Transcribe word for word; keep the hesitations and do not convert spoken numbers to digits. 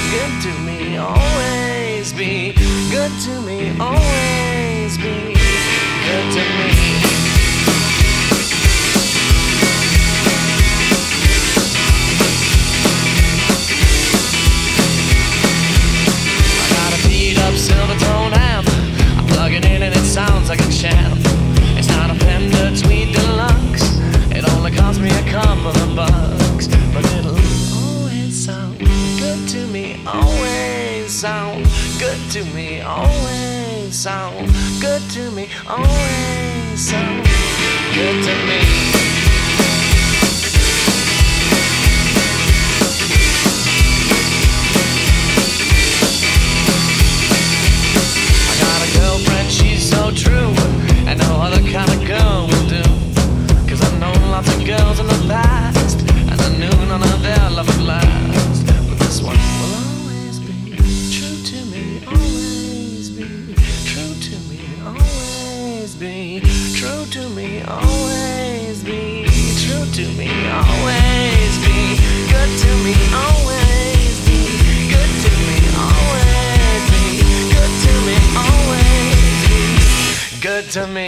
good to me, always be good to me, always be good to me. I got a beat up silver tone amp, I plug it in and it sounds like a champ. It's not a Fender Tweed Deluxe, it only cost me a couple of bucks, but it'll always sound good to me, always sound good to me, always sound good to me, always sound good to me. I got a girlfriend, she's so true, and no other kind of girl will do. Cause I've known lots of girls in the past, and I knew none of their love would last. But this one will always be true to me, always be true to me, always be true to me, always be true to me, always be good to me, always be good to me, always be good to me, always be good to me.